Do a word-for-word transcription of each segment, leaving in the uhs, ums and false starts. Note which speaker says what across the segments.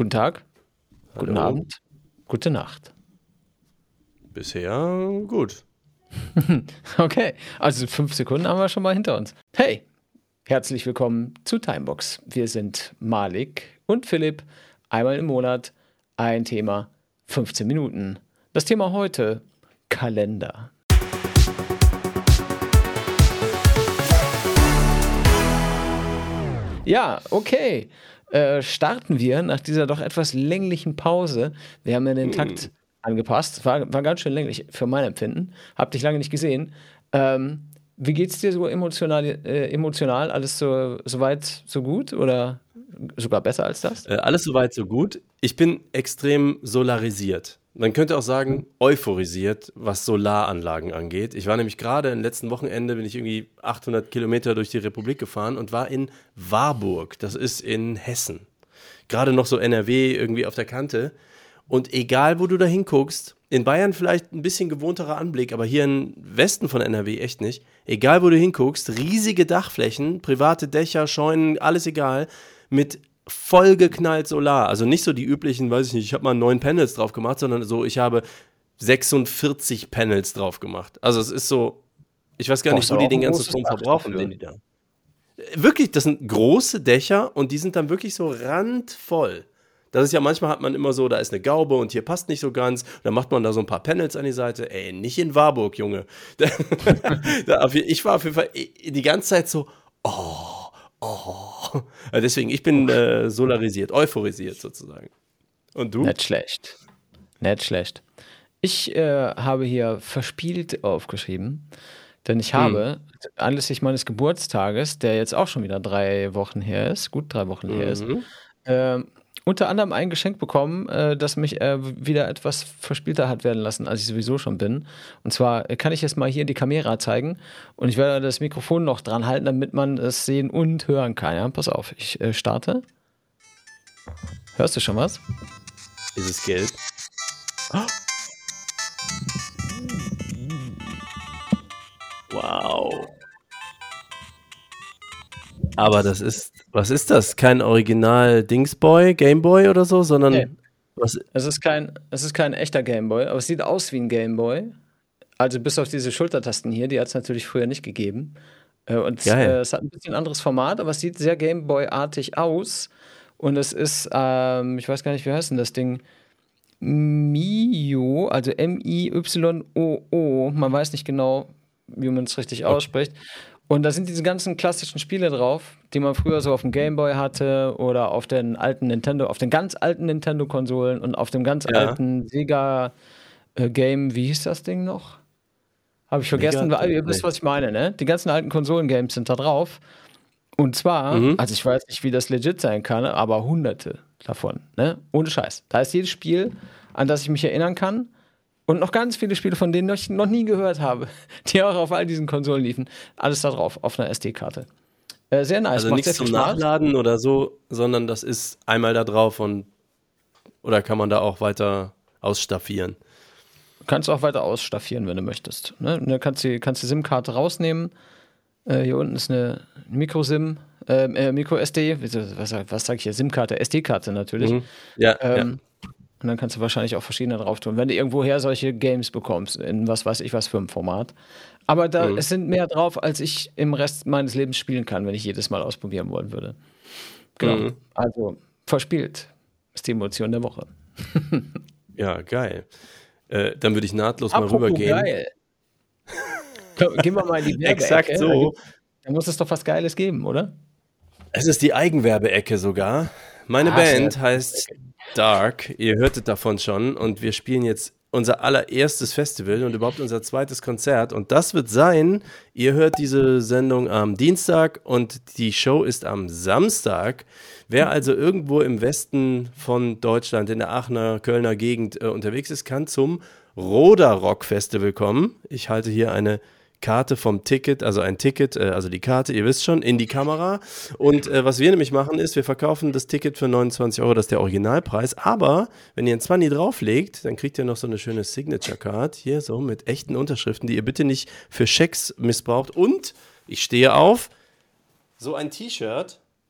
Speaker 1: Guten Tag,
Speaker 2: Hallo.
Speaker 1: guten Abend, gute Nacht.
Speaker 2: Bisher gut.
Speaker 1: Okay, also fünf Sekunden haben wir schon mal hinter uns. Hey, herzlich willkommen zu Timebox. Wir sind Malik und Philipp, einmal im Monat, ein Thema, fünfzehn Minuten. Das Thema heute, Kalender. Ja, okay. Äh, starten wir nach dieser doch etwas länglichen Pause. Wir haben ja den Takt angepasst. War, war ganz schön länglich für mein Empfinden. Hab dich lange nicht gesehen. Ähm, wie geht's dir so emotional? Äh, emotional? Alles so, so weit, so gut? Oder sogar besser als das?
Speaker 2: Äh, alles soweit so gut. Ich bin extrem solarisiert. Man könnte auch sagen, euphorisiert, was Solaranlagen angeht. Ich war nämlich gerade am letzten Wochenende, bin ich irgendwie achthundert Kilometer durch die Republik gefahren und war in Warburg. Das ist in Hessen. Gerade noch so N R W irgendwie auf der Kante. Und egal, wo du da hinguckst, in Bayern vielleicht ein bisschen gewohnterer Anblick, aber hier im Westen von N R W echt nicht. Egal, wo du hinguckst, riesige Dachflächen, private Dächer, Scheunen, alles egal, mit vollgeknallt Solar. Also nicht so die üblichen, weiß ich nicht, ich habe mal neun Panels drauf gemacht, sondern so, ich habe sechsundvierzig Panels drauf gemacht. Also es ist so, ich weiß gar nicht, wo die den ganzen Strom verbrauchen, den die da. Wirklich, das sind große Dächer und die sind dann wirklich so randvoll. Das ist ja, manchmal hat man immer so, da ist eine Gaube und hier passt nicht so ganz. Dann macht man da so ein paar Panels an die Seite. Ey, nicht in Warburg, Junge. Ich war auf jeden Fall die ganze Zeit so, oh, oh. Deswegen, ich bin äh, solarisiert, euphorisiert sozusagen. Und du?
Speaker 1: Nicht schlecht. Nicht schlecht. Ich äh, habe hier verspielt aufgeschrieben, denn ich habe hm. anlässlich meines Geburtstages, der jetzt auch schon wieder drei Wochen her ist, gut drei Wochen mhm. her ist, äh, unter anderem ein Geschenk bekommen, äh, das mich äh, wieder etwas verspielter hat werden lassen, als ich sowieso schon bin. Und zwar äh, kann ich jetzt mal hier in die Kamera zeigen und ich werde das Mikrofon noch dran halten, damit man es sehen und hören kann. Ja? Pass auf, ich äh, starte. Hörst du schon was?
Speaker 2: Ist es gelb? Oh. Wow. Aber das ist, was ist das? Kein Original Dingsboy, Gameboy oder so, sondern
Speaker 1: nee.
Speaker 2: was?
Speaker 1: Es ist kein, es ist kein echter Gameboy, aber es sieht aus wie ein Gameboy. Also bis auf diese Schultertasten hier, die hat es natürlich früher nicht gegeben. Und äh, es hat ein bisschen anderes Format, aber es sieht sehr Gameboy-artig aus. Und es ist, ähm, ich weiß gar nicht, wie heißt denn das Ding? Mio, also M I Y O O. Man weiß nicht genau, wie man es richtig okay. ausspricht. Und da sind diese ganzen klassischen Spiele drauf, die man früher so auf dem Gameboy hatte oder auf den alten Nintendo, auf den ganz alten Nintendo-Konsolen und auf dem ganz ja. alten Sega-Game, äh, wie hieß das Ding noch? Habe ich vergessen, weil ihr wisst, was ich meine, ne? Die ganzen alten Konsolen-Games sind da drauf. Und zwar, mhm. also ich weiß nicht, wie das legit sein kann, aber hunderte davon, ne? Ohne Scheiß. Da ist jedes Spiel, an das ich mich erinnern kann. Und noch ganz viele Spiele, von denen ich noch nie gehört habe, die auch auf all diesen Konsolen liefen. Alles da drauf, auf einer S D-Karte. Äh, sehr nice.
Speaker 2: Also
Speaker 1: macht
Speaker 2: nichts
Speaker 1: sehr
Speaker 2: zum
Speaker 1: Spaß.
Speaker 2: Nachladen oder so, sondern das ist einmal da drauf und oder kann man da auch weiter ausstaffieren?
Speaker 1: Du kannst auch weiter ausstaffieren, wenn du möchtest. Ne? Du kannst die, kannst die SIM-Karte rausnehmen. Äh, hier unten ist eine Micro-SIM, äh, äh, Micro-S D. Was, was sag ich hier? SIM-Karte, S D-Karte natürlich.
Speaker 2: Mhm. Ja,
Speaker 1: ähm,
Speaker 2: ja.
Speaker 1: Und dann kannst du wahrscheinlich auch verschiedene drauf tun, wenn du irgendwoher solche Games bekommst, in was weiß ich was für ein Format. Aber da mhm. es sind mehr drauf, als ich im Rest meines Lebens spielen kann, wenn ich jedes Mal ausprobieren wollen würde. Genau. Mhm. Also, verspielt ist die Emotion der Woche.
Speaker 2: Ja, geil. Äh, dann würde ich nahtlos
Speaker 1: Apropos
Speaker 2: mal rübergehen.
Speaker 1: Geil. Gehen wir mal in die Werbeecke.
Speaker 2: Exakt so.
Speaker 1: Da muss es doch was Geiles geben, oder?
Speaker 2: Es ist die Eigenwerbeecke sogar. Meine ah, Band heißt Dark, ihr hörtet davon schon und wir spielen jetzt unser allererstes Festival und überhaupt unser zweites Konzert und das wird sein, ihr hört diese Sendung am Dienstag und die Show ist am Samstag. Wer also irgendwo im Westen von Deutschland, in der Aachener, Kölner Gegend äh, unterwegs ist, kann zum Roder Rock Festival kommen. Ich halte hier eine Karte vom Ticket, also ein Ticket, äh, also die Karte, ihr wisst schon, in die Kamera. Und äh, was wir nämlich machen ist, wir verkaufen das Ticket für neunundzwanzig Euro, das ist der Originalpreis. Aber wenn ihr ein zwanzig drauflegt, dann kriegt ihr noch so eine schöne Signature-Card, hier so mit echten Unterschriften, die ihr bitte nicht für Schecks missbraucht. Und, ich stehe auf, so ein T-Shirt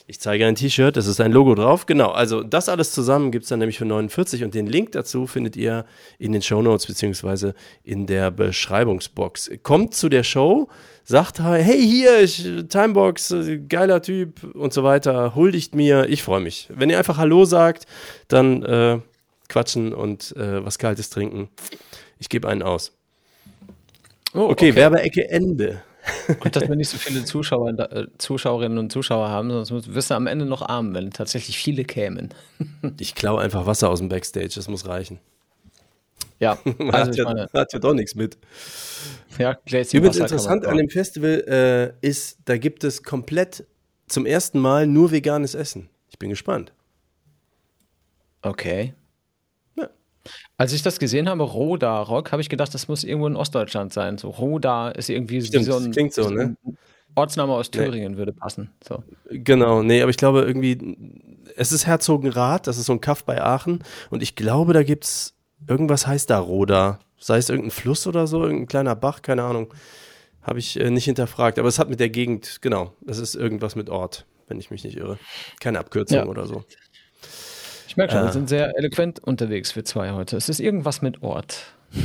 Speaker 2: Ich zeige ein T-Shirt, das ist ein Logo drauf. Genau, also das alles zusammen gibt es dann nämlich für neunundvierzig und den Link dazu findet ihr in den Shownotes beziehungsweise in der Beschreibungsbox. Kommt zu der Show, sagt, hey, hier, ich, Timebox, geiler Typ und so weiter, huldigt mir, ich freue mich. Wenn ihr einfach Hallo sagt, dann äh, quatschen und äh, was Kaltes trinken. Ich gebe einen aus.
Speaker 1: Oh,
Speaker 2: okay,
Speaker 1: okay.
Speaker 2: Werbeecke Ende.
Speaker 1: Gut, dass wir nicht so viele Zuschauer, äh, Zuschauerinnen und Zuschauer haben, sonst wirst du am Ende noch arm, wenn tatsächlich viele kämen.
Speaker 2: Ich klaue einfach Wasser aus dem Backstage, das muss reichen.
Speaker 1: Ja,
Speaker 2: Man
Speaker 1: also
Speaker 2: hat,
Speaker 1: ich
Speaker 2: ja,
Speaker 1: meine,
Speaker 2: hat ja doch nichts mit.
Speaker 1: ja, Gläschen
Speaker 2: Übrigens
Speaker 1: Wasser kann man
Speaker 2: interessant an dem Festival äh, ist, da gibt es komplett zum ersten Mal nur veganes Essen. Ich bin gespannt.
Speaker 1: Okay.
Speaker 2: Ja.
Speaker 1: Als ich das gesehen habe, Roda Rock, habe ich gedacht, das muss irgendwo in Ostdeutschland sein. So Roda ist irgendwie
Speaker 2: Stimmt,
Speaker 1: wie so ein,
Speaker 2: klingt so, ne?
Speaker 1: ein Ortsname aus
Speaker 2: Nee.
Speaker 1: Thüringen würde passen. So.
Speaker 2: Genau, nee, aber ich glaube irgendwie, es ist Herzogenrath, das ist so ein Kaff bei Aachen und ich glaube, da gibt's, irgendwas heißt da Roda, sei es irgendein Fluss oder so, irgendein kleiner Bach, keine Ahnung, habe ich äh, nicht hinterfragt, aber es hat mit der Gegend, genau, das ist irgendwas mit Ort, wenn ich mich nicht irre, keine Abkürzung
Speaker 1: Ja.
Speaker 2: oder so.
Speaker 1: Ich merke schon,
Speaker 2: Äh.
Speaker 1: wir sind sehr eloquent unterwegs für zwei heute. Es ist irgendwas mit Ort.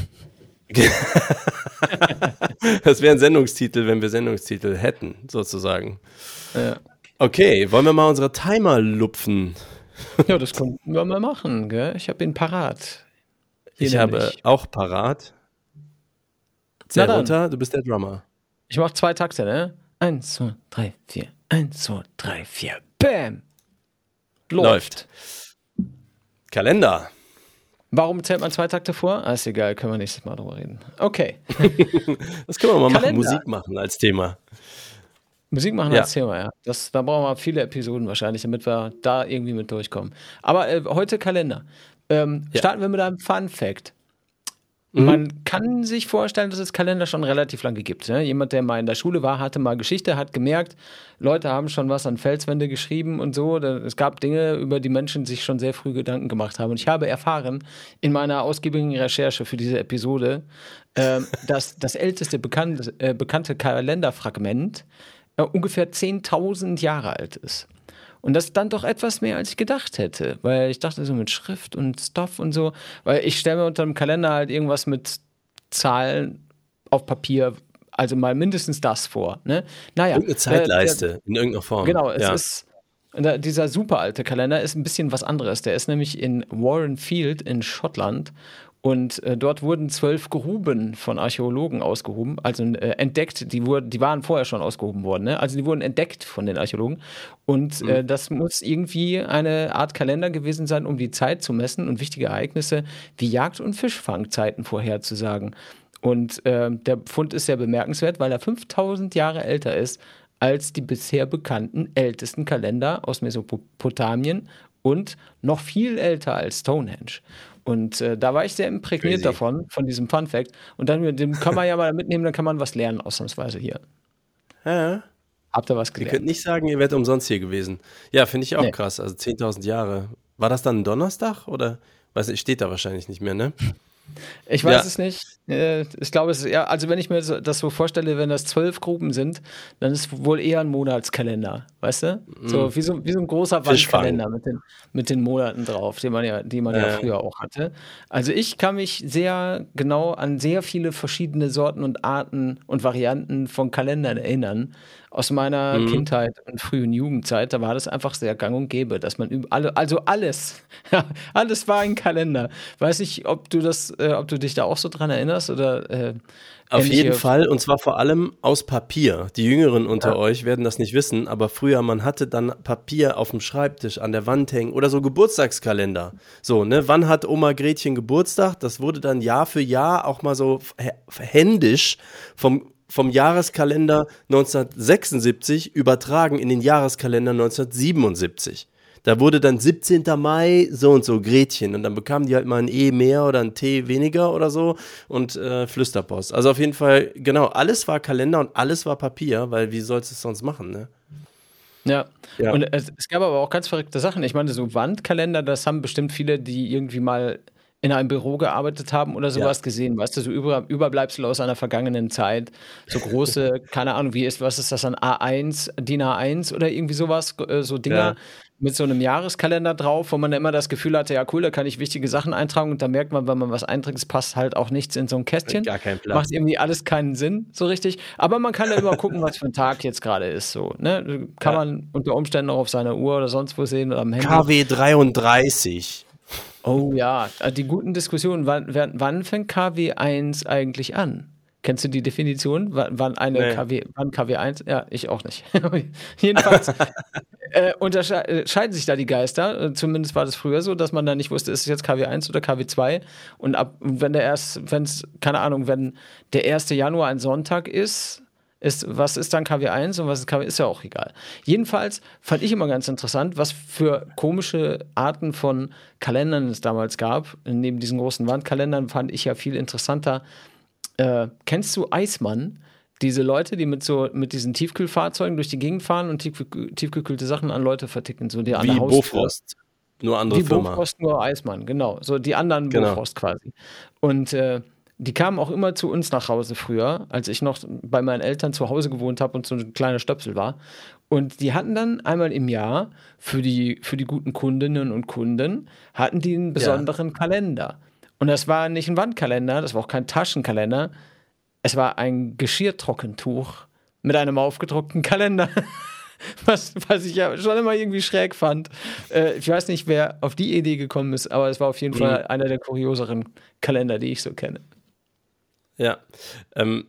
Speaker 2: Das wäre ein Sendungstitel, wenn wir Sendungstitel hätten, sozusagen.
Speaker 1: Ja.
Speaker 2: Okay, wollen wir mal unsere Timer lupfen?
Speaker 1: Ja, das können wir mal machen, gell? Ich habe ihn parat. Hier
Speaker 2: Ich habe
Speaker 1: nämlich.
Speaker 2: auch parat. Zähl
Speaker 1: Na dann.
Speaker 2: runter, du bist der Drummer.
Speaker 1: Ich mache zwei Takte, ne? Eins, zwei, drei, vier. Eins, zwei, drei, vier. Bam!
Speaker 2: Läuft. Kalender.
Speaker 1: Warum zählt man zwei Takte vor? Ah, ist egal, können wir nächstes Mal drüber reden. Okay.
Speaker 2: Das können wir mal machen,
Speaker 1: Kalender.
Speaker 2: Musik machen als Thema.
Speaker 1: Musik machen
Speaker 2: Ja.
Speaker 1: als Thema, ja. Das, da brauchen wir viele Episoden wahrscheinlich, damit wir da irgendwie mit durchkommen. Aber äh, heute Kalender. Ähm,
Speaker 2: Ja.
Speaker 1: Starten wir mit einem Fun Fact.
Speaker 2: Mhm.
Speaker 1: Man kann sich vorstellen, dass es Kalender schon relativ lange gibt. Ne? Jemand, der mal in der Schule war, hatte mal Geschichte, hat gemerkt, Leute haben schon was an Felswände geschrieben und so. Da- Es gab Dinge, über die Menschen sich schon sehr früh Gedanken gemacht haben. Und ich habe erfahren in meiner ausgiebigen Recherche für diese Episode, ähm, dass das älteste bekannte, äh, bekannte Kalenderfragment äh, ungefähr zehntausend Jahre alt ist. Und das ist dann doch etwas mehr, als ich gedacht hätte. Weil ich dachte so mit Schrift und Stuff und so. Weil ich stelle mir unter dem Kalender halt irgendwas mit Zahlen auf Papier, also mal mindestens das vor. Ne? Naja.
Speaker 2: Irgendeine Zeitleiste in irgendeiner
Speaker 1: Äh,
Speaker 2: Form.
Speaker 1: genau, es
Speaker 2: ja.
Speaker 1: ist. da- Dieser super alte Kalender ist ein bisschen was anderes. Der ist nämlich in Warren Field in Schottland. Und äh, dort wurden zwölf Gruben von Archäologen ausgehoben, also äh, entdeckt, die, wurden, die waren vorher schon ausgehoben worden, ne? Also die wurden entdeckt von den Archäologen. Und äh, das muss irgendwie eine Art Kalender gewesen sein, um die Zeit zu messen und wichtige Ereignisse wie Jagd- und Fischfangzeiten vorherzusagen. Und äh, der Fund ist sehr bemerkenswert, weil er fünftausend Jahre älter ist als die bisher bekannten ältesten Kalender aus Mesopotamien und noch viel älter als Stonehenge. Und äh, da war ich sehr imprägniert
Speaker 2: Crazy.
Speaker 1: davon, von diesem Fun Fact. Und dann den kann man ja mal mitnehmen, dann kann man was lernen, ausnahmsweise hier.
Speaker 2: Ja.
Speaker 1: Habt ihr was
Speaker 2: Ihr
Speaker 1: gelernt?
Speaker 2: könnt nicht sagen, ihr wärt umsonst hier gewesen. Ja, finde ich auch
Speaker 1: Nee.
Speaker 2: krass. Also zehntausend Jahre. War das dann ein Donnerstag oder? Weiß nicht, steht da wahrscheinlich nicht mehr, ne?
Speaker 1: Ich weiß
Speaker 2: Ja.
Speaker 1: es nicht. Äh, Ich glaube, es ist eher, also wenn ich mir so- das so vorstelle, wenn das zwölf Gruppen sind, dann ist es wohl eher ein Monatskalender, weißt du? So wie so, wie so ein großer
Speaker 2: Fischfang.
Speaker 1: Wandkalender mit den, mit den Monaten drauf, die man ja, die man ja
Speaker 2: Äh.
Speaker 1: früher auch hatte. Also ich kann mich sehr genau an sehr viele verschiedene Sorten und Arten und Varianten von Kalendern erinnern. Aus meiner
Speaker 2: Mhm.
Speaker 1: Kindheit und frühen Jugendzeit, da war das einfach sehr gang und gäbe, dass man üb- alle, also alles, alles war ein Kalender. Weiß nicht, ob du das, äh, ob du dich da auch so dran erinnerst oder äh,
Speaker 2: Auf
Speaker 1: ähnliche-
Speaker 2: jeden Fall, und zwar vor allem aus Papier. Die Jüngeren unter
Speaker 1: Ja.
Speaker 2: euch werden das nicht wissen, aber früher, man hatte dann Papier auf dem Schreibtisch, an der Wand hängen oder so Geburtstagskalender. So, ne, wann hat Oma Gretchen Geburtstag? Das wurde dann Jahr für Jahr auch mal so h- händisch vom, vom Jahreskalender neunzehnhundertsechsundsiebzig übertragen in den Jahreskalender neunzehnhundertsiebenundsiebzig. Da wurde dann siebzehnter Mai so und so Gretchen und dann bekamen die halt mal ein E mehr oder ein T weniger oder so und äh, Flüsterpost. Also auf jeden Fall, genau, alles war Kalender und alles war Papier, weil wie sollst du es sonst machen, ne?
Speaker 1: Ja.
Speaker 2: Ja.
Speaker 1: Und es, es gab aber auch ganz verrückte Sachen. Ich meine, so Wandkalender, das haben bestimmt viele, die irgendwie mal in einem Büro gearbeitet haben oder sowas
Speaker 2: Ja.
Speaker 1: gesehen, weißt du, so Über Überbleibsel aus einer vergangenen Zeit, so große, keine Ahnung, wie ist, was ist das dann, A eins, DIN A eins oder irgendwie sowas, äh, so Dinger
Speaker 2: Ja.
Speaker 1: mit so einem Jahreskalender drauf, wo man immer das Gefühl hatte, ja cool, da kann ich wichtige Sachen eintragen und dann merkt man, wenn man was einträgt, es passt halt auch nichts in so ein Kästchen.
Speaker 2: Gar keinen Platz.
Speaker 1: Macht irgendwie alles keinen Sinn, so richtig. Aber man kann ja immer gucken, was für ein Tag jetzt gerade ist, so, ne? Kann
Speaker 2: Ja.
Speaker 1: man unter Umständen auch auf seiner Uhr oder sonst wo sehen oder am Handy.
Speaker 2: K W dreiunddreißig.
Speaker 1: Oh ja, die guten Diskussionen. Wann, wann, wann fängt K W eins eigentlich an? Kennst du die Definition? Wann, wann eine
Speaker 2: Nee.
Speaker 1: K W, wann K W eins? Ja, ich auch nicht. Jedenfalls äh, unterscheiden sich da die Geister. Zumindest war das früher so, dass man da nicht wusste, ist es jetzt K W eins oder K W zwei. Und ab, wenn der erst, wenn es, keine Ahnung, wenn der erste Januar ein Sonntag ist, ist, was ist dann K W eins und was ist K W, ist ja auch egal. Jedenfalls fand ich immer ganz interessant, was für komische Arten von Kalendern es damals gab. Neben diesen großen Wandkalendern fand ich ja viel interessanter. Äh, kennst du Eismann? Diese Leute, die mit so mit diesen Tiefkühlfahrzeugen durch die Gegend fahren und tiefgekühl, tiefgekühlte Sachen an Leute verticken, so die an der
Speaker 2: Wie
Speaker 1: Haustür.
Speaker 2: Bofrost. Nur andere
Speaker 1: Wie
Speaker 2: Firma.
Speaker 1: Bofrost, nur Eismann, genau. So die anderen
Speaker 2: Genau.
Speaker 1: Bofrost quasi. Und äh, die kamen auch immer zu uns nach Hause früher, als ich noch bei meinen Eltern zu Hause gewohnt habe und so ein kleiner Stöpsel war. Und die hatten dann einmal im Jahr für die, für die guten Kundinnen und Kunden, hatten die einen besonderen Kalender. Und das war nicht ein Wandkalender, das war auch kein Taschenkalender. Es war ein Geschirrtrockentuch mit einem aufgedruckten Kalender. Was, was ich ja schon immer irgendwie schräg fand. Äh, ich weiß nicht, wer auf die Idee gekommen ist, aber es war auf jeden
Speaker 2: Mhm.
Speaker 1: Fall einer der kurioseren Kalender, die ich so kenne.
Speaker 2: Ja, ähm,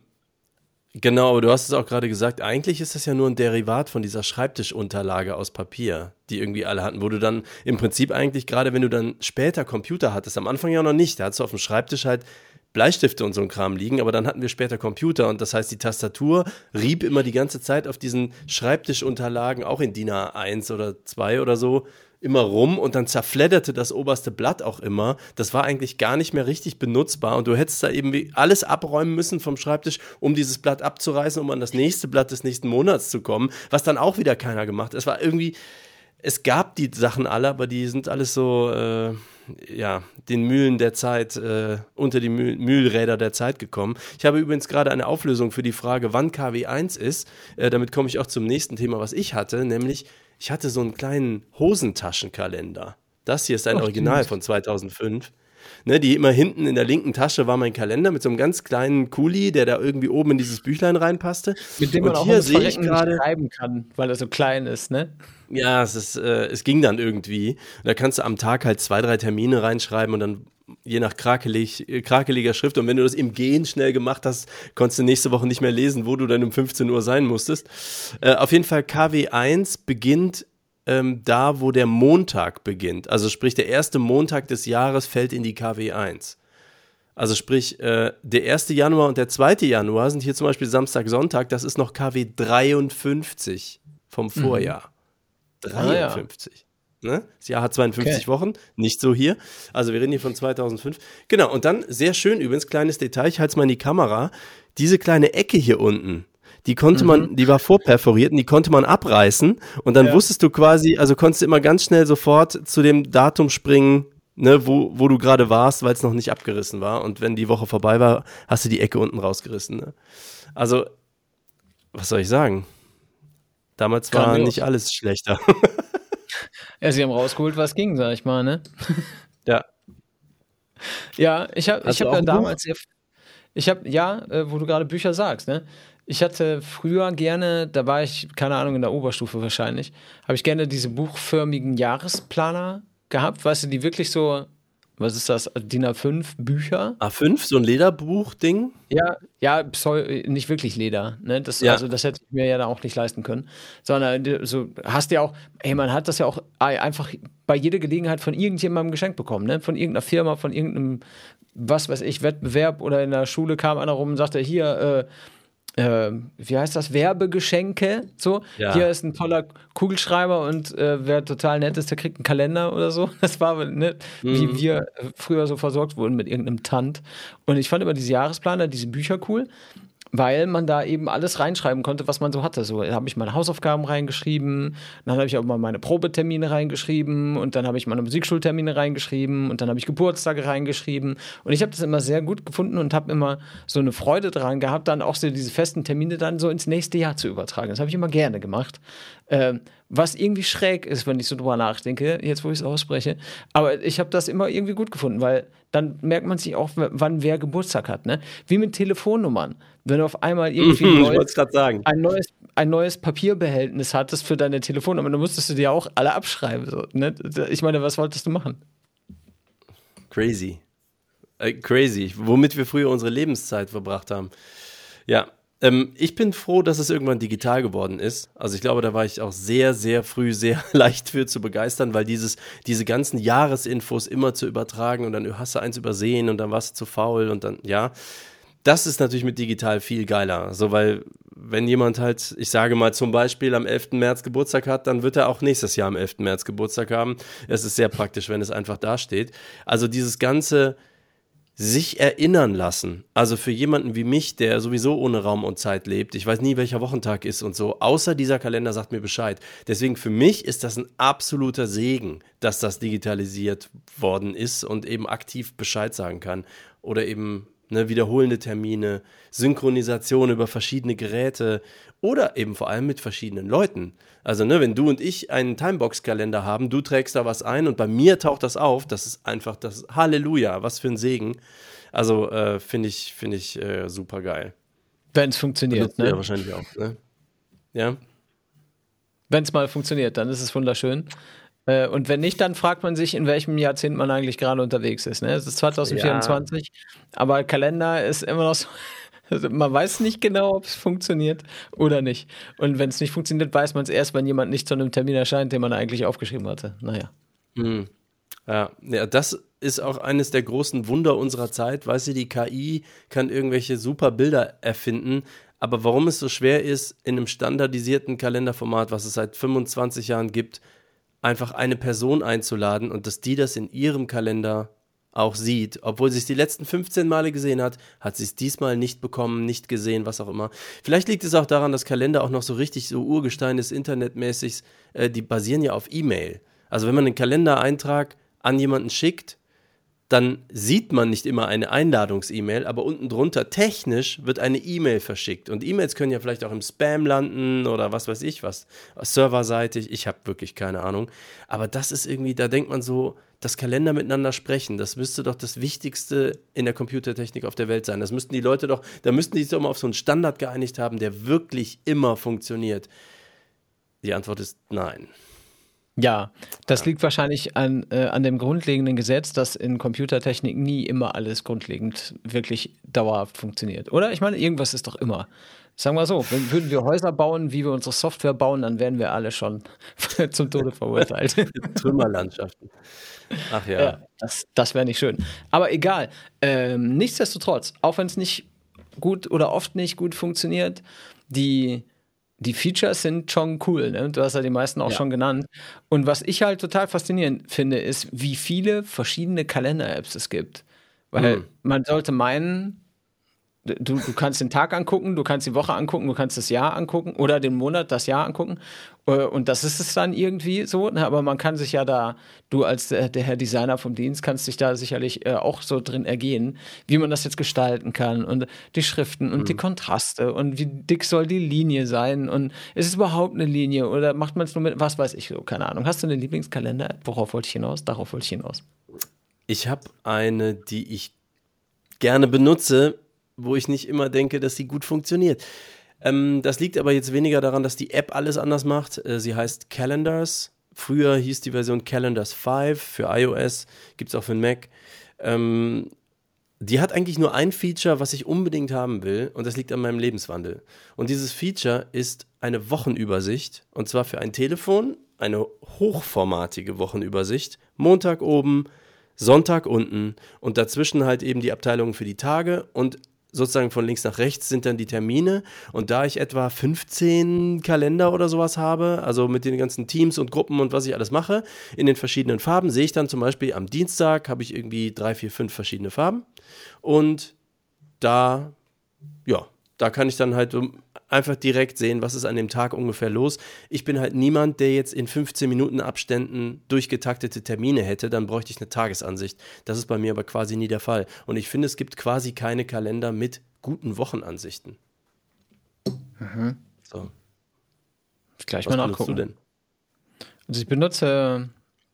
Speaker 2: genau, aber du hast es auch gerade gesagt, eigentlich ist das ja nur ein Derivat von dieser Schreibtischunterlage aus Papier, die irgendwie alle hatten, wo du dann im Prinzip eigentlich, gerade wenn du dann später Computer hattest, am Anfang ja noch nicht, da hattest du auf dem Schreibtisch halt Bleistifte und so ein Kram liegen, aber dann hatten wir später Computer und das heißt, die Tastatur rieb immer die ganze Zeit auf diesen Schreibtischunterlagen, auch in DIN A eins oder zwei oder so, immer rum und dann zerfledderte das oberste Blatt auch immer. Das war eigentlich gar nicht mehr richtig benutzbar und du hättest da eben wie alles abräumen müssen vom Schreibtisch, um dieses Blatt abzureißen, um an das nächste Blatt des nächsten Monats zu kommen, was dann auch wieder keiner gemacht hat. Es war irgendwie, es gab die Sachen alle, aber die sind alles so, äh, ja, den Mühlen der Zeit, äh, unter die Mühl Mühlräder der Zeit gekommen. Ich habe übrigens gerade eine Auflösung für die Frage, wann K W eins ist. Äh, damit komme ich auch zum nächsten Thema, was ich hatte, nämlich ich hatte so einen kleinen Hosentaschenkalender. Das hier ist ein
Speaker 1: Ach,
Speaker 2: Original
Speaker 1: süß.
Speaker 2: von zweitausendfünf. Ne, die immer hinten in der linken Tasche war mein Kalender mit so einem ganz kleinen Kuli, der da irgendwie oben in dieses Büchlein reinpasste.
Speaker 1: Mit dem man
Speaker 2: Und
Speaker 1: auch
Speaker 2: hier
Speaker 1: ums
Speaker 2: sehe ich
Speaker 1: Verrecken nicht
Speaker 2: gerade,
Speaker 1: schreiben kann, weil er so klein ist, ne?
Speaker 2: ja, es, ist, äh, es ging dann irgendwie. Und da kannst du am Tag halt zwei, drei Termine reinschreiben und dann je nach krakelig, äh, krakeliger Schrift. Und wenn du das im Gehen schnell gemacht hast, konntest du nächste Woche nicht mehr lesen, wo du dann um fünfzehn Uhr sein musstest. Äh, auf jeden Fall K W eins beginnt ähm, da, wo der Montag beginnt. Also sprich, der erste Montag des Jahres fällt in die K W eins. Also sprich, äh, der erste Januar und der zweite Januar sind hier zum Beispiel Samstag, Sonntag, das ist noch K W dreiundfünfzig vom Vorjahr. dreiundfünfzig. Ne? Das Jahr hat zweiundfünfzig
Speaker 1: Okay.
Speaker 2: Wochen, nicht so hier. Also wir reden hier von zweitausendfünf. Genau, und dann, sehr schön übrigens, kleines Detail, ich halte es mal in die Kamera, diese kleine Ecke hier unten, die konnte man, die war vorperforiert und die konnte man abreißen und dann
Speaker 1: Ja.
Speaker 2: wusstest du quasi, also konntest du immer ganz schnell sofort zu dem Datum springen, ne, wo, wo du gerade warst, weil es noch nicht abgerissen war und wenn die Woche vorbei war, hast du die Ecke unten rausgerissen. Ne? Also, was soll ich sagen? Damals war
Speaker 1: Grandios.
Speaker 2: nicht alles schlechter.
Speaker 1: Ja, sie haben rausgeholt, was ging, sag ich mal, ne?
Speaker 2: Ja.
Speaker 1: Ja, ich habe
Speaker 2: Hast
Speaker 1: ich
Speaker 2: du
Speaker 1: hab
Speaker 2: auch
Speaker 1: ja
Speaker 2: ein Buch?
Speaker 1: damals, sehr, ich habe, ja, äh, wo du gerade Bücher sagst, ne? Ich hatte früher gerne, da war ich, keine Ahnung, in der Oberstufe wahrscheinlich, habe ich gerne diese buchförmigen Jahresplaner gehabt, weißt du, die wirklich so, was ist das, DIN A fünf Bücher?
Speaker 2: A fünf, so ein Lederbuch-Ding?
Speaker 1: Ja, ja, Pseu nicht wirklich Leder, ne? Das,
Speaker 2: Ja.
Speaker 1: also das hätte ich mir ja dann auch nicht leisten können. Sondern die- so hast ja auch, ey, man hat das ja auch ei- einfach bei jeder Gelegenheit von irgendjemandem geschenkt bekommen, ne? Von irgendeiner Firma, von irgendeinem, was weiß ich, Wettbewerb oder in der Schule kam einer rum und sagte, hier, äh, äh, wie heißt das, Werbegeschenke, so,
Speaker 2: Ja.
Speaker 1: hier ist ein toller Kugelschreiber und äh, wer total nett ist, der kriegt einen Kalender oder so. Das war, ne, wie
Speaker 2: Mhm.
Speaker 1: wir früher so versorgt wurden mit irgendeinem Tant. Und ich fand immer diese Jahresplaner, diese Bücher cool, weil man da eben alles reinschreiben konnte, was man so hatte. So, da habe ich meine Hausaufgaben reingeschrieben, dann habe ich auch mal meine Probetermine reingeschrieben und dann habe ich meine Musikschultermine reingeschrieben und dann habe ich Geburtstage reingeschrieben. Und ich habe das immer sehr gut gefunden und habe immer so eine Freude daran gehabt, dann auch so diese festen Termine dann so ins nächste Jahr zu übertragen. Das habe ich immer gerne gemacht. Ähm, was irgendwie schräg ist, wenn ich so drüber nachdenke, jetzt wo ich es ausspreche. Aber ich habe das immer irgendwie gut gefunden, weil dann merkt man sich auch, w- wann wer Geburtstag hat. Ne? Wie mit Telefonnummern. Wenn du auf einmal irgendwie ein
Speaker 2: Ich wollte
Speaker 1: neues,
Speaker 2: es gerade sagen.
Speaker 1: ein, neues, ein neues Papierbehältnis hattest für deine Telefonnummer, dann musstest du die auch alle abschreiben. So, ne? Ich meine, was wolltest du machen?
Speaker 2: Crazy. Äh, crazy. Womit wir früher unsere Lebenszeit verbracht haben. Ja. Ähm, ich bin froh, dass es irgendwann digital geworden ist. Also ich glaube, da war ich auch sehr, sehr früh sehr leicht für zu begeistern, weil dieses, diese ganzen Jahresinfos immer zu übertragen und dann hast du eins übersehen und dann warst du zu faul und dann, ja. Das ist natürlich mit digital viel geiler. So, weil wenn jemand halt, ich sage mal zum Beispiel am elften März Geburtstag hat, dann wird er auch nächstes Jahr am elften März Geburtstag haben. Es ist sehr praktisch, wenn es einfach dasteht. Also dieses ganze sich erinnern lassen, also für jemanden wie mich, der sowieso ohne Raum und Zeit lebt, ich weiß nie, welcher Wochentag ist und so, außer dieser Kalender sagt mir Bescheid. Deswegen für mich ist das ein absoluter Segen, dass das digitalisiert worden ist und eben aktiv Bescheid sagen kann oder eben ne, wiederholende Termine, Synchronisation über verschiedene Geräte oder eben vor allem mit verschiedenen Leuten. Also ne, wenn du und ich einen Timebox-Kalender haben, du trägst da was ein und bei mir taucht das auf, das ist einfach das Halleluja, was für ein Segen. Also äh, finde ich, find ich äh, super geil.
Speaker 1: Wenn es funktioniert,
Speaker 2: Ja,
Speaker 1: ne?
Speaker 2: wahrscheinlich auch, ne? Ja.
Speaker 1: Wenn es mal funktioniert, dann ist es wunderschön. Äh, und wenn nicht, dann fragt man sich, in welchem Jahrzehnt man eigentlich gerade unterwegs ist. Ne? Es ist zwanzig vierundzwanzig, ja. Aber Kalender ist immer noch so, also man weiß nicht genau, ob es funktioniert oder nicht. Und wenn es nicht funktioniert, weiß man es erst, wenn jemand nicht zu einem Termin erscheint, den man eigentlich aufgeschrieben hatte. Naja.
Speaker 2: Hm. Ja, ja, das ist auch eines der großen Wunder unserer Zeit. Weißt du, die K I kann irgendwelche super Bilder erfinden, aber warum es so schwer ist, in einem standardisierten Kalenderformat, was es seit fünfundzwanzig Jahren gibt, einfach eine Person einzuladen und dass die das in ihrem Kalender auch sieht, obwohl sie es die letzten fünfzehn Male gesehen hat, hat sie es diesmal nicht bekommen, nicht gesehen, was auch immer. Vielleicht liegt es auch daran, dass Kalender auch noch so richtig so Urgestein ist, internetmäßig, äh, die basieren ja auf E-Mail. Also wenn man einen Kalendereintrag an jemanden schickt, dann sieht man nicht immer eine Einladungs-E-Mail, aber unten drunter technisch wird eine E-Mail verschickt. Und E-Mails können ja vielleicht auch im Spam landen oder was weiß ich was, serverseitig. Ich habe wirklich keine Ahnung. Aber das ist irgendwie, da denkt man so, das Kalender miteinander sprechen, das müsste doch das Wichtigste in der Computertechnik auf der Welt sein. Das müssten die Leute doch, da müssten die sich doch mal auf so einen Standard geeinigt haben, der wirklich immer funktioniert. Die Antwort ist nein.
Speaker 1: Ja, das liegt wahrscheinlich an, äh, an dem grundlegenden Gesetz, dass in Computertechnik nie immer alles grundlegend wirklich dauerhaft funktioniert. Oder? Ich meine, irgendwas ist doch immer. Sagen wir so, wenn, würden wir Häuser bauen, wie wir unsere Software bauen, dann wären wir alle schon zum Tode verurteilt.
Speaker 2: Trümmerlandschaften. Ach ja.
Speaker 1: Ja, das, das wäre nicht schön. Aber egal. Ähm, nichtsdestotrotz, auch wenn es nicht gut oder oft nicht gut funktioniert, die Die Features sind schon cool, ne? Du hast ja die meisten auch
Speaker 2: Ja.
Speaker 1: schon genannt. Und was ich halt total faszinierend finde, ist, wie viele verschiedene Kalender-Apps es gibt. Weil
Speaker 2: Mhm.
Speaker 1: man sollte meinen, du, du kannst den Tag angucken, du kannst die Woche angucken, du kannst das Jahr angucken oder den Monat, das Jahr angucken. Äh, Und das ist es dann irgendwie so. Ne? Aber man kann sich ja da, du als der, der Herr Designer vom Dienst, kannst dich da sicherlich äh, auch so drin ergehen, wie man das jetzt gestalten kann und die Schriften und die Kontraste und wie dick soll die Linie sein und ist es überhaupt eine Linie oder macht man es nur mit, was weiß ich so, keine Ahnung. Hast du eine Lieblingskalender-App? Worauf wollte ich hinaus? Darauf wollte ich hinaus.
Speaker 2: Ich habe eine, die ich gerne benutze, wo ich nicht immer denke, dass sie gut funktioniert. Ähm, das liegt aber jetzt weniger daran, dass die App alles anders macht. Äh, sie heißt Calendars. Früher hieß die Version Calendars fünf für iOS, gibt es auch für den Mac. Ähm, die hat eigentlich nur ein Feature, was ich unbedingt haben will, und das liegt an meinem Lebenswandel. Und dieses Feature ist eine Wochenübersicht, und zwar für ein Telefon, eine hochformatige Wochenübersicht. Montag oben, Sonntag unten und dazwischen halt eben die Abteilungen für die Tage und sozusagen von links nach rechts sind dann die Termine und da ich etwa fünfzehn Kalender oder sowas habe, also mit den ganzen Teams und Gruppen und was ich alles mache, in den verschiedenen Farben, sehe ich dann zum Beispiel am Dienstag habe ich irgendwie drei, vier, fünf verschiedene Farben und da, ja, da kann ich dann halt einfach direkt sehen, was ist an dem Tag ungefähr los. Ich bin halt niemand, der jetzt in fünfzehn Minuten Abständen durchgetaktete Termine hätte, dann bräuchte ich eine Tagesansicht. Das ist bei mir aber quasi nie der Fall. Und ich finde, es gibt quasi keine Kalender mit guten Wochenansichten.
Speaker 1: Mhm.
Speaker 2: So.
Speaker 1: Ich gleich
Speaker 2: Was
Speaker 1: mal nachgucken.
Speaker 2: benutzt du denn?
Speaker 1: Also ich benutze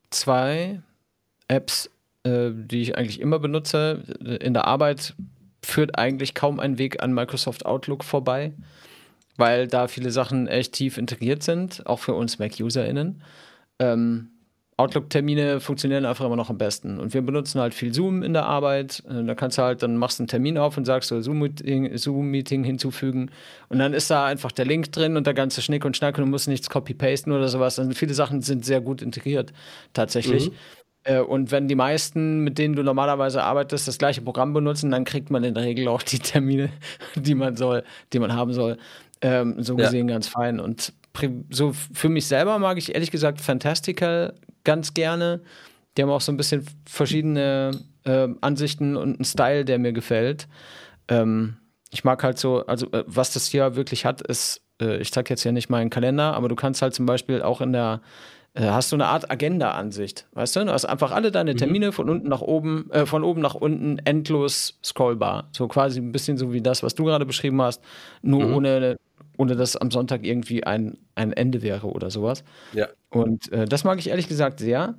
Speaker 1: zwei Apps, äh, die ich eigentlich immer benutze. In der Arbeit führt eigentlich kaum ein Weg an Microsoft Outlook vorbei, weil da viele Sachen echt tief integriert sind, auch für uns Mac-UserInnen. Ähm, Outlook-Termine funktionieren einfach immer noch am besten. Und wir benutzen halt viel Zoom in der Arbeit. Da kannst du halt, dann machst du einen Termin auf und sagst so Zoom-Meeting, Zoom-Meeting hinzufügen. Und dann ist da einfach der Link drin und der ganze Schnick und Schnack und du musst nichts copy-pasten oder sowas. Also viele Sachen sind sehr gut integriert, tatsächlich. Mhm. Und wenn die meisten, mit denen du normalerweise arbeitest, das gleiche Programm benutzen, dann kriegt man in der Regel auch die Termine, die man soll, die man haben soll. Ähm, so gesehen ja. Ganz fein. Und so für mich selber mag ich ehrlich gesagt Fantastical ganz gerne. Die haben auch so ein bisschen verschiedene äh, Ansichten und einen Style, der mir gefällt. Ähm, ich mag halt so, also äh, was das hier wirklich hat, ist, äh, ich zeige jetzt hier nicht meinen Kalender, aber du kannst halt zum Beispiel auch in der, äh, hast du eine Art Agenda-Ansicht, weißt du? Du hast einfach alle deine Termine mhm. von unten nach oben, äh, von oben nach unten endlos scrollbar. So quasi ein bisschen so wie das, was du gerade beschrieben hast, nur mhm. ohne ohne dass am Sonntag irgendwie ein, ein Ende wäre oder sowas.
Speaker 2: Ja.
Speaker 1: Und äh, das mag ich ehrlich gesagt sehr.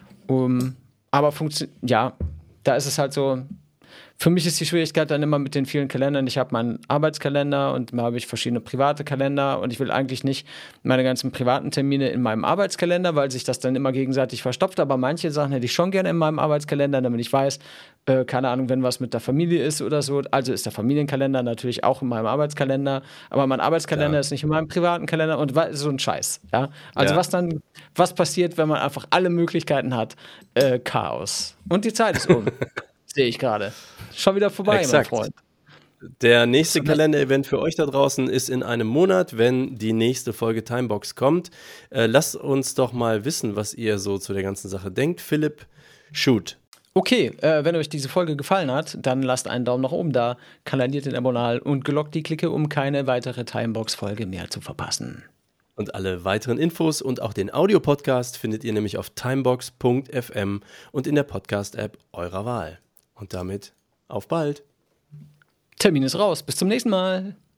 Speaker 1: Um, aber funktioniert, ja, da ist es halt so, für mich ist die Schwierigkeit dann immer mit den vielen Kalendern. Ich habe meinen Arbeitskalender und da habe ich verschiedene private Kalender und ich will eigentlich nicht meine ganzen privaten Termine in meinem Arbeitskalender, weil sich das dann immer gegenseitig verstopft. Aber manche Sachen hätte ich schon gerne in meinem Arbeitskalender, damit ich weiß, äh, keine Ahnung, wenn was mit der Familie ist oder so. Also ist der Familienkalender natürlich auch in meinem Arbeitskalender, aber mein Arbeitskalender ja. ist nicht in meinem privaten Kalender und so ein Scheiß. Ja? Also ja. was dann, was passiert, wenn man einfach alle Möglichkeiten hat? Äh, Chaos. Und die Zeit ist um. Sehe ich gerade. Schon wieder vorbei,
Speaker 2: Exakt.
Speaker 1: mein Freund.
Speaker 2: Der nächste Kalender-Event für euch da draußen ist in einem Monat, wenn die nächste Folge Timebox kommt. Äh, lasst uns doch mal wissen, was ihr so zu der ganzen Sache denkt. Philipp, shoot.
Speaker 1: Okay, äh, wenn euch diese Folge gefallen hat, dann lasst einen Daumen nach oben da, kanaliert den Abonnal und gelockt die Clique, um keine weitere Timebox-Folge mehr zu verpassen.
Speaker 2: Und alle weiteren Infos und auch den Audiopodcast findet ihr nämlich auf timebox punkt f m und in der Podcast-App eurer Wahl. Und damit auf bald.
Speaker 1: Termin ist raus. Bis zum nächsten Mal.